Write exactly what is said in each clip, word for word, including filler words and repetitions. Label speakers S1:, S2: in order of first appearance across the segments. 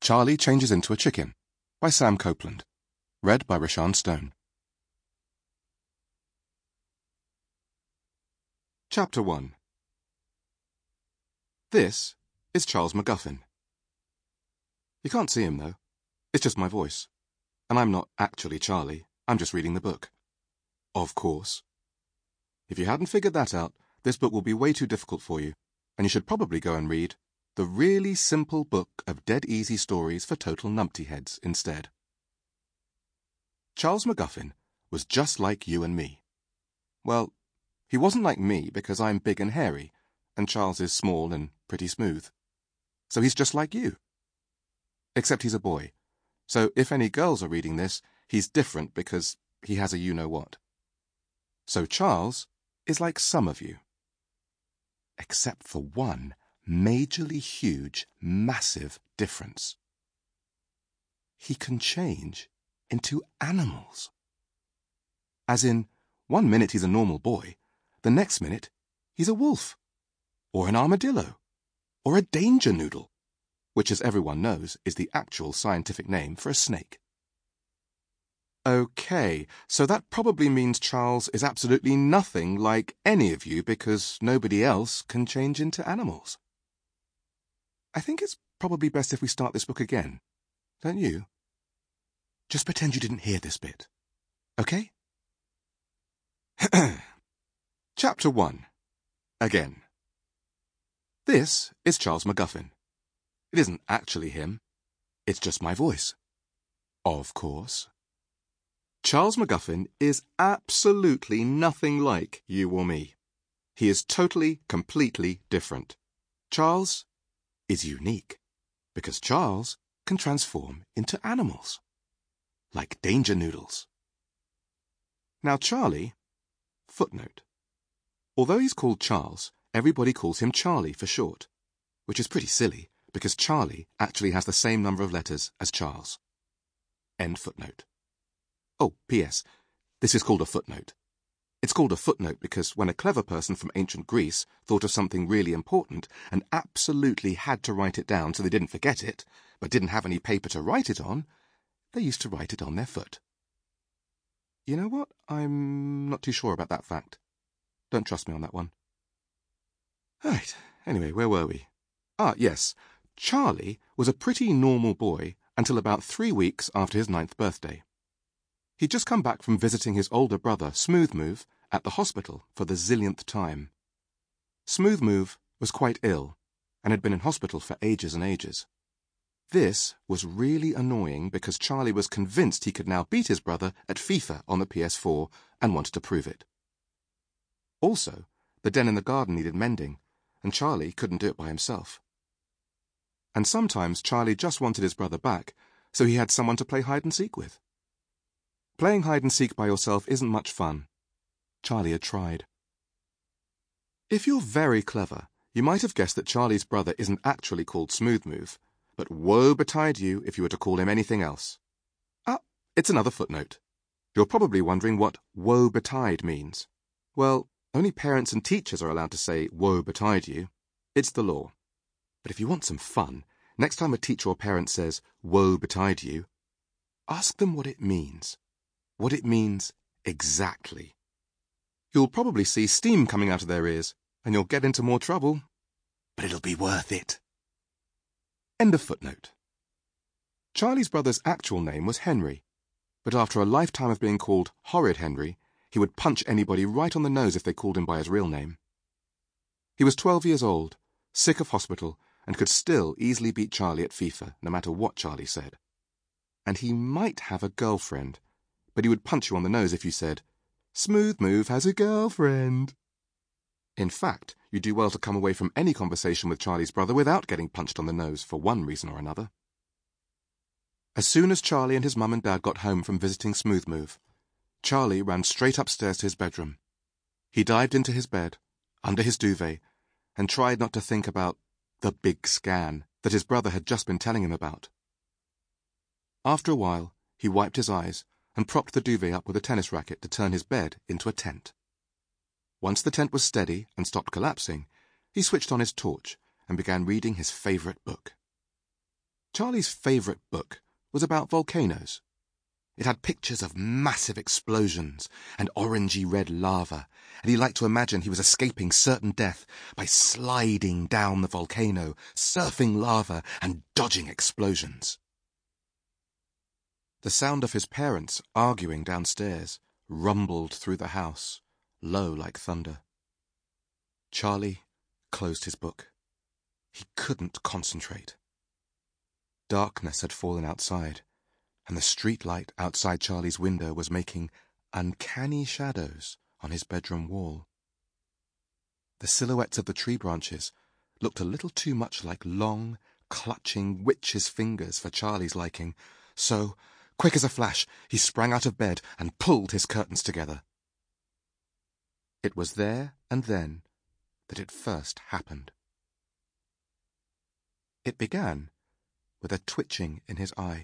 S1: Charlie Changes into a Chicken by Sam Copeland. Read by Rashawn Stone. Chapter one. This is Charles McGuffin. You can't see him, though. It's just my voice. And I'm not actually Charlie. I'm just reading the book. Of course. If you hadn't figured that out, this book will be way too difficult for you, and you should probably go and read The Really Simple Book of Dead Easy Stories for Total Numpty Heads instead. Charles McGuffin was just like you and me. Well, he wasn't like me because I'm big and hairy, and Charles is small and pretty smooth. So he's just like you. Except he's a boy. So if any girls are reading this, he's different because he has a you-know-what. So Charles is like some of you. Except for one majorly huge, massive difference. He can change into animals. As in, one minute he's a normal boy, the next minute he's a wolf, or an armadillo, or a danger noodle, which, as everyone knows, is the actual scientific name for a snake. Okay, so that probably means Charles is absolutely nothing like any of you because nobody else can change into animals. I think it's probably best if we start this book again, don't you? Just pretend you didn't hear this bit, okay? Chapter one. Again. This is Charles McGuffin. It isn't actually him. It's just my voice. Of course. Charles McGuffin is absolutely nothing like you or me. He is totally, completely different. Charles is unique because Charles can transform into animals, like danger noodles. Now Charlie, footnote. Although he's called Charles, everybody calls him Charlie for short, which is pretty silly because Charlie actually has the same number of letters as Charles. End footnote. Oh, P S This is called a footnote. It's called a footnote because when a clever person from ancient Greece thought of something really important and absolutely had to write it down so they didn't forget it, but didn't have any paper to write it on, they used to write it on their foot. You know what? I'm not too sure about that fact. Don't trust me on that one. Right, anyway, where were we? Ah, yes. Charlie was a pretty normal boy until about three weeks after his ninth birthday. He'd just come back from visiting his older brother, Smooth Move, at the hospital for the zillionth time. Smooth Move was quite ill and had been in hospital for ages and ages. This was really annoying because Charlie was convinced he could now beat his brother at FIFA on the P S four and wanted to prove it. Also, the den in the garden needed mending, and Charlie couldn't do it by himself. And sometimes Charlie just wanted his brother back, so he had someone to play hide-and-seek with. Playing hide-and-seek by yourself isn't much fun. Charlie had tried. If you're very clever, you might have guessed that Charlie's brother isn't actually called Smooth Move, but woe betide you if you were to call him anything else. Ah, it's another footnote. You're probably wondering what woe betide means. Well, only parents and teachers are allowed to say woe betide you. It's the law. But if you want some fun, next time a teacher or parent says woe betide you, ask them what it means. What it means exactly. You'll probably see steam coming out of their ears, and you'll get into more trouble. But it'll be worth it. End of footnote. Charlie's brother's actual name was Henry, but after a lifetime of being called Horrid Henry, he would punch anybody right on the nose if they called him by his real name. He was twelve years old, sick of hospital, and could still easily beat Charlie at FIFA, no matter what Charlie said. And he might have a girlfriend, but he would punch you on the nose if you said, "Smooth Move has a girlfriend." In fact, you do well to come away from any conversation with Charlie's brother without getting punched on the nose for one reason or another. As soon as Charlie and his mum and dad got home from visiting Smooth Move, Charlie ran straight upstairs to his bedroom. He dived into his bed, under his duvet, and tried not to think about the big scan that his brother had just been telling him about. After a while, he wiped his eyes and propped the duvet up with a tennis racket to turn his bed into a tent. Once the tent was steady and stopped collapsing, he switched on his torch and began reading his favourite book. Charlie's favourite book was about volcanoes. It had pictures of massive explosions and orangey red lava, and he liked to imagine he was escaping certain death by sliding down the volcano, surfing lava and dodging explosions. The sound of his parents arguing downstairs rumbled through the house, low like thunder. Charlie closed his book. He couldn't concentrate. Darkness had fallen outside, and the street light outside Charlie's window was making uncanny shadows on his bedroom wall. The silhouettes of the tree branches looked a little too much like long, clutching witches' fingers for Charlie's liking, so, quick as a flash, he sprang out of bed and pulled his curtains together. It was there and then that it first happened. It began with a twitching in his eye.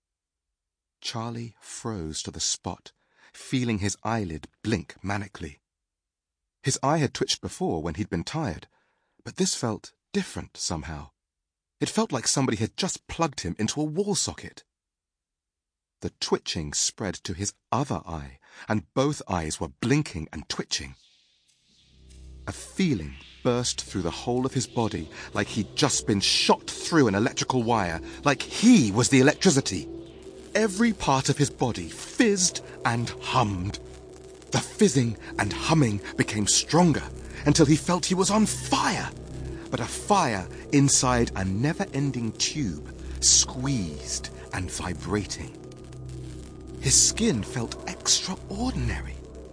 S1: Charlie froze to the spot, feeling his eyelid blink manically. His eye had twitched before when he'd been tired, but this felt different somehow. It felt like somebody had just plugged him into a wall socket. The twitching spread to his other eye, and both eyes were blinking and twitching. A feeling burst through the whole of his body, like he'd just been shot through an electrical wire, like he was the electricity. Every part of his body fizzed and hummed. The fizzing and humming became stronger until he felt he was on fire, but a fire inside a never-ending tube, squeezed and vibrating. His skin felt extraordinary,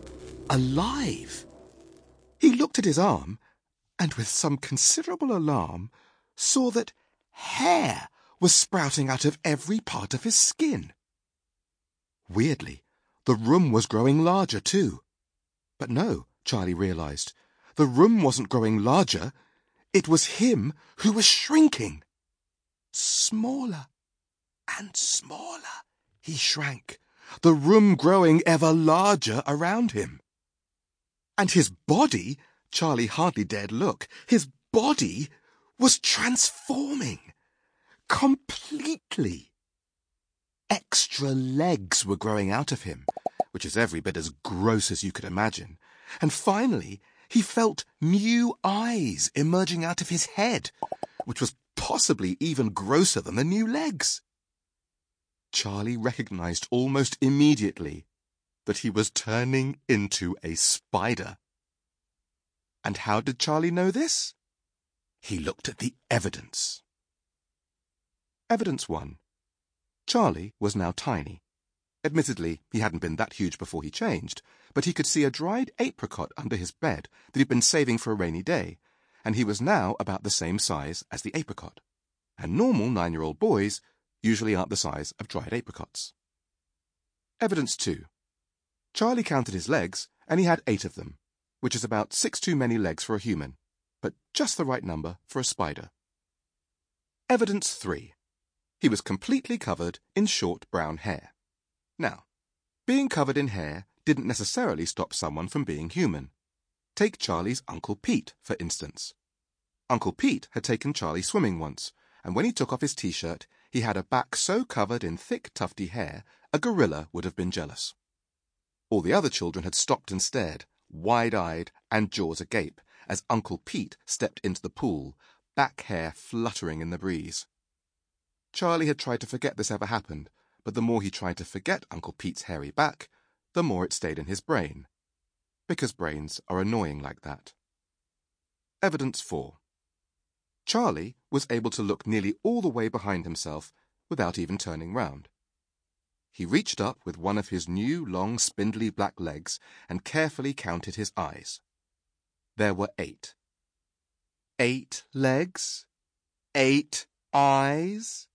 S1: alive. He looked at his arm and, with some considerable alarm, saw that hair was sprouting out of every part of his skin. Weirdly, the room was growing larger too. But no, Charlie realized, the room wasn't growing larger. It was him who was shrinking. Smaller and smaller, he shrank, the room growing ever larger around him. And his body, Charlie hardly dared look, his body was transforming. Completely. Extra legs were growing out of him, which is every bit as gross as you could imagine. And finally, he felt new eyes emerging out of his head, which was possibly even grosser than the new legs. Charlie recognized almost immediately that he was turning into a spider. And how did Charlie know this? He looked at the evidence. Evidence one. Charlie was now tiny. Admittedly, he hadn't been that huge before he changed, but he could see a dried apricot under his bed that he'd been saving for a rainy day, and he was now about the same size as the apricot. And normal nine-year-old boys usually aren't the size of dried apricots. Evidence two. Charlie counted his legs, and he had eight of them, which is about six too many legs for a human, but just the right number for a spider. Evidence three. He was completely covered in short brown hair. Now, being covered in hair didn't necessarily stop someone from being human. Take Charlie's Uncle Pete, for instance. Uncle Pete had taken Charlie swimming once, and when he took off his t-shirt, he had a back so covered in thick, tufty hair, a gorilla would have been jealous. All the other children had stopped and stared, wide-eyed and jaws agape, as Uncle Pete stepped into the pool, back hair fluttering in the breeze. Charlie had tried to forget this ever happened, but the more he tried to forget Uncle Pete's hairy back, the more it stayed in his brain. Because brains are annoying like that. Evidence four. Charlie was able to look nearly all the way behind himself without even turning round. He reached up with one of his new long spindly black legs and carefully counted his eyes. There were eight. Eight legs? Eight eyes?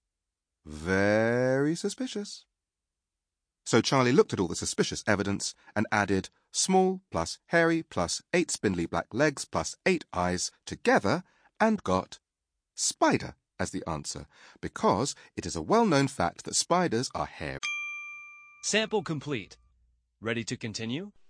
S1: Very suspicious. So Charlie looked at all the suspicious evidence and added small plus hairy plus eight spindly black legs plus eight eyes together and got spider as the answer, because it is a well-known fact that spiders are hairy.
S2: Sample complete. Ready to continue?